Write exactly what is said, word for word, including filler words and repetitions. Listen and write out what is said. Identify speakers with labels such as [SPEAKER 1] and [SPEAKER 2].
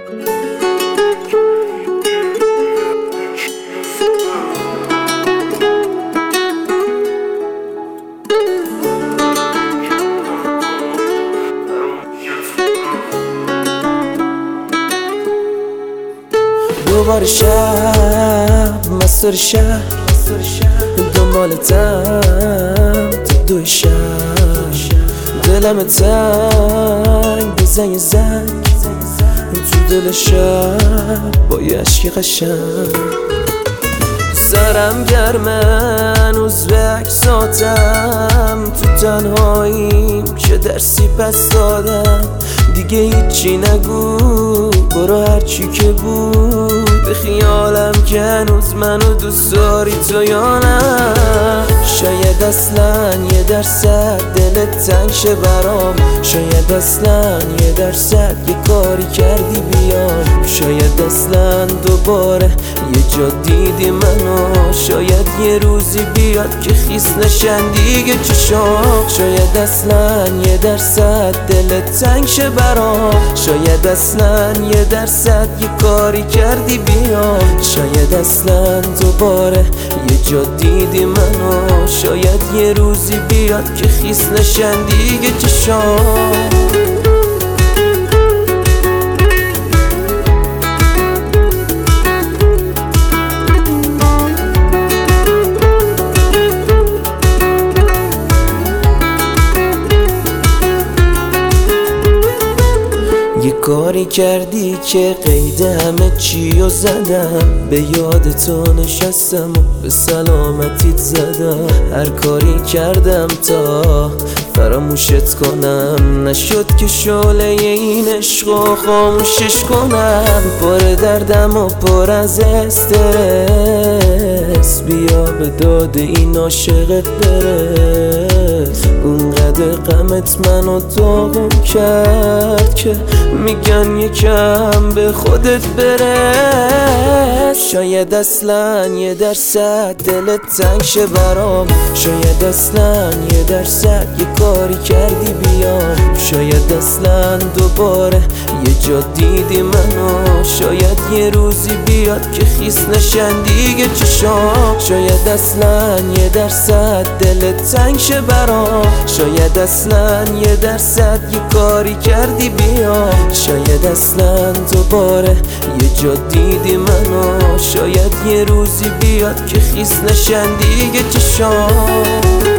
[SPEAKER 1] دوباره شب مستور شهر دنبالتم تو دو شب دلم تنگ بزن یه زنگ تو دل شب با یه عشق قشنگ سرم گرمه هنوز به عکساتم تو تنهاییم چه درسی پس دادم دیگه هیچی نگو برو هرچی که بود به خیالم که هنوز منو دوست داری تو یا نه شاید اصلا یه درصد دلت تنگ شه برام شاید اصلا یه درصد یه کاری کردی بیام شاید اصلا دوباره یه جا دیدی منو شاید یه روزی بیاد که خیس نشن دیگه چشام شاید اصلا یه درصد دلت تنگ شه برام شاید اصلا یه درصد یه کاری کردی بیام شاید اصلا دوباره یه جا دیدی منو شاید یه روزی بیاد که خیس نشن دیگه چشام یه کاری کردی که قید همه چی رو زدم به یاد تو نشستم و به سلامتیت زدم هر کاری کردم تا فراموشت کنم نشد که شعله این عشق خاموشش کنم پر دردم و پر از استرس بیا به داد این عاشقت برس اونقدر غمت منو داغون کرد که میگن یکم به خودت برس شاید اصلا یه درصد دلت تنگ شه برام شاید اصلا یه درصد یه کاری کردی بیام شاید اصلا دوباره یه جا دیدی منو شاید یه روزی بیاد که خیس نشن دیگه چشام شاید اصلا یه درصد دلت تنگ شه برام شاید اصلا یه درصد یه کاری کردی بیام شاید اصلا دوباره یه جا دیدی منو شاید یه روزی بیاد که خیس نشن دیگه چشام